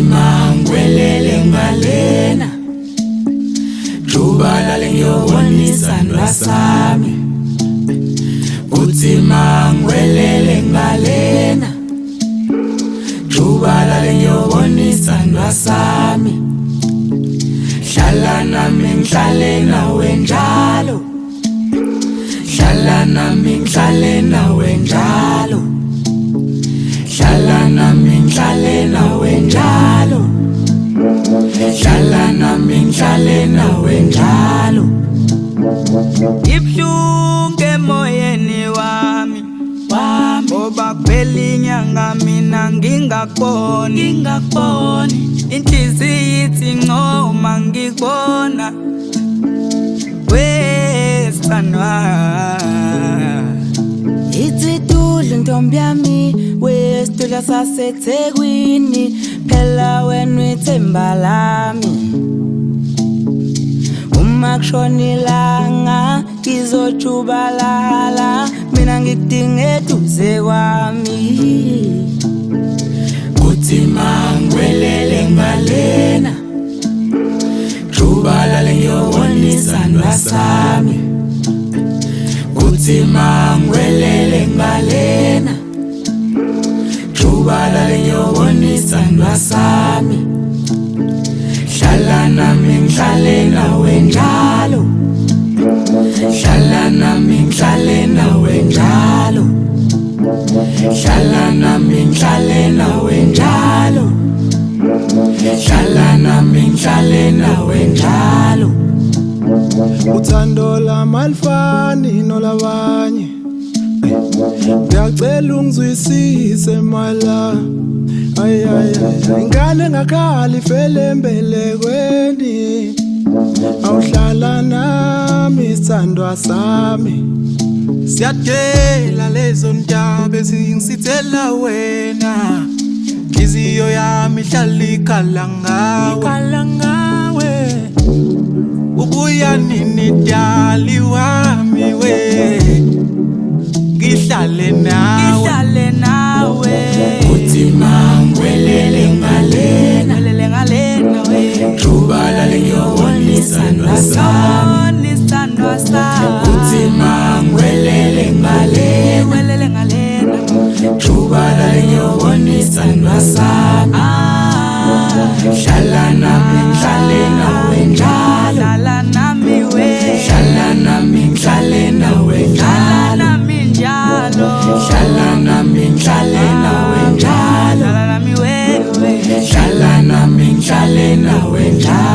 mangwelele ngalena Jubala lengiyobonisa ndwasami Kuthi mangwelele ngalena Jubala lengiyobonisa ndwasami Hlala nami ngihlale nawe njalo Hlala nami ngihlale nawe njalo Hlala nami ngihlale nawe njalo Hlala nami ngihlale nawe njalo Ibuhlungu emoyeni wami Ngoba kuphela inyanga mina ngingakuboni Inhliziyo ithi ncoma ngikubona Wesithandwa Ithi Dudla ntombi yami wesitula saseThekwini phela wena ithemba lami Uma kushona ilanga ngizojubalala mina ngikudinga eduze kwami Kuthi mangwelele ngalena Jubala lengiyobonisa ndwasami Kuthi mangwelele ngalena Jubala lengiyobonisa ndwasami Hlala nami ngihlale nawe njalo Hlala nami ngihlale nawe njalo Hlala nami ngihlale nawe njalo Hlala nami ngihlale nawe njalo Uthando lami alifani nolabanye Ngiyacela ungizwisise mala Ay ingane engakhala ifele embelekweni Awuhlala nami isithandwa sami Siyadela lezo ndaba ezingisithela wena Inhliziyo yami ihlala ikhala ngawe Ubuya nini dali wami we Ngihlale nawe Kuthi mangwelele ngalena Jubala lengiyobonisa ndwasami Kuthi mangwelele ngalena Jubala lengiyobonisa ndwasami Hlala nami ngihlale nawe njalo Hlala nami we Hlala nami ngihlale nawe njalo Hlala nami ngihlale nawe njalo Hlala nami we Hlala nami ngihlale nawe njalo